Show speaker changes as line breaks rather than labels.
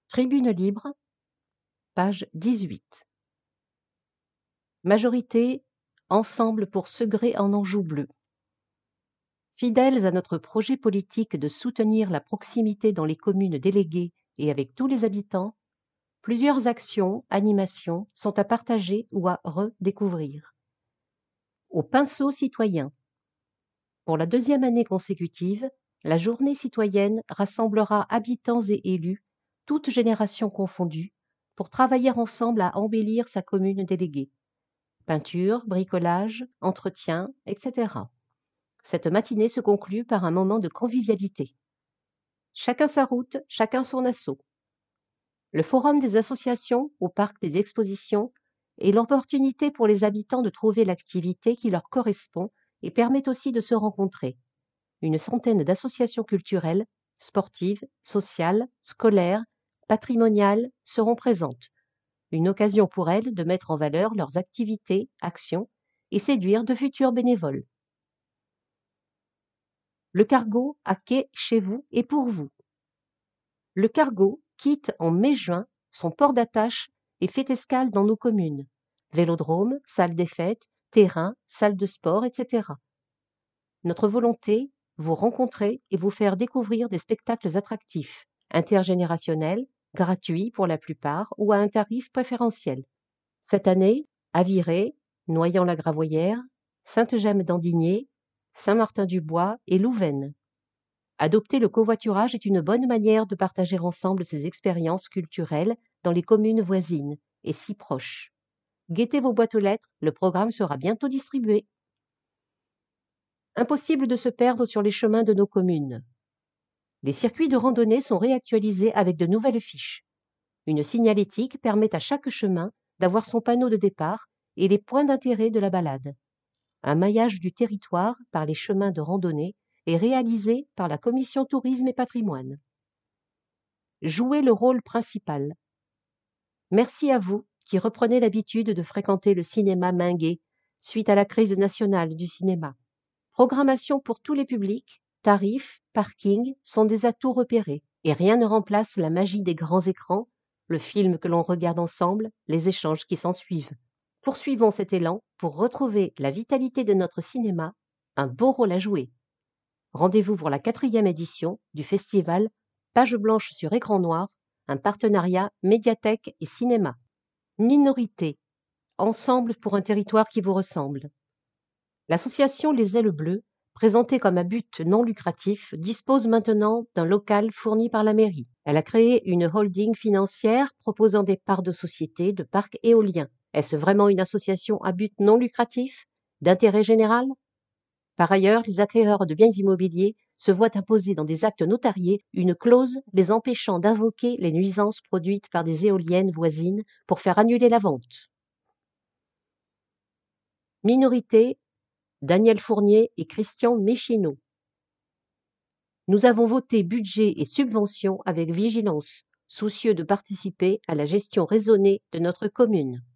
Tribune libre, page 18. Majorité, ensemble pour Segré en Anjou bleu. Fidèles à notre projet politique de soutenir la proximité dans les communes déléguées et avec tous les habitants, plusieurs actions, animations sont à partager ou à redécouvrir. Au pinceau citoyen. Pour la 2e année consécutive, la journée citoyenne rassemblera habitants et élus, toutes générations confondues, pour travailler ensemble à embellir sa commune déléguée. Peinture, bricolage, entretien, etc. Cette matinée se conclut par un moment de convivialité. Chacun sa route, chacun son assaut. Le forum des associations au parc des expositions est l'opportunité pour les habitants de trouver l'activité qui leur correspond et permet aussi de se rencontrer. Une centaine d'associations culturelles, sportives, sociales, scolaires, patrimoniales seront présentes. Une occasion pour elles de mettre en valeur leurs activités, actions et séduire de futurs bénévoles. Le cargo à quai chez vous et pour vous. Le cargo quitte en mai-juin son port d'attache et fait escale dans nos communes. Vélodrome, salle des fêtes, terrain, salle de sport, etc. Notre volonté, vous rencontrer et vous faire découvrir des spectacles attractifs, intergénérationnels, gratuits pour la plupart ou à un tarif préférentiel. Cette année, à Viré, Noyant-la-Gravoyère, Sainte-Gemme-d'Andigné, Saint-Martin-du-Bois et Louvaine. Adopter le covoiturage est une bonne manière de partager ensemble ces expériences culturelles dans les communes voisines et si proches. Guettez vos boîtes aux lettres, le programme sera bientôt distribué. Impossible de se perdre sur les chemins de nos communes. Les circuits de randonnée sont réactualisés avec de nouvelles fiches. Une signalétique permet à chaque chemin d'avoir son panneau de départ et les points d'intérêt de la balade. Un maillage du territoire par les chemins de randonnée est réalisé par la Commission Tourisme et Patrimoine. Jouez le rôle principal. Merci à vous qui reprenez l'habitude de fréquenter le cinéma Minguet suite à la crise nationale du cinéma. Programmation pour tous les publics, tarifs, parking sont des atouts repérés et rien ne remplace la magie des grands écrans, le film que l'on regarde ensemble, les échanges qui s'ensuivent. Poursuivons cet élan pour retrouver la vitalité de notre cinéma, un beau rôle à jouer. Rendez-vous pour la 4e édition du festival Page blanche sur écran noir, un partenariat médiathèque et cinéma. Minorité, ensemble pour un territoire qui vous ressemble. L'association Les Ailes Bleues, présentée comme à but non lucratif, dispose maintenant d'un local fourni par la mairie. Elle a créé une holding financière proposant des parts de société de parcs éoliens. Est-ce vraiment une association à but non lucratif, d'intérêt général ? Par ailleurs, les acquéreurs de biens immobiliers se voient imposer dans des actes notariés une clause les empêchant d'invoquer les nuisances produites par des éoliennes voisines pour faire annuler la vente. Minorité, Daniel Fournier et Christian Méchineau. Nous avons voté budget et subventions avec vigilance, soucieux de participer à la gestion raisonnée de notre commune.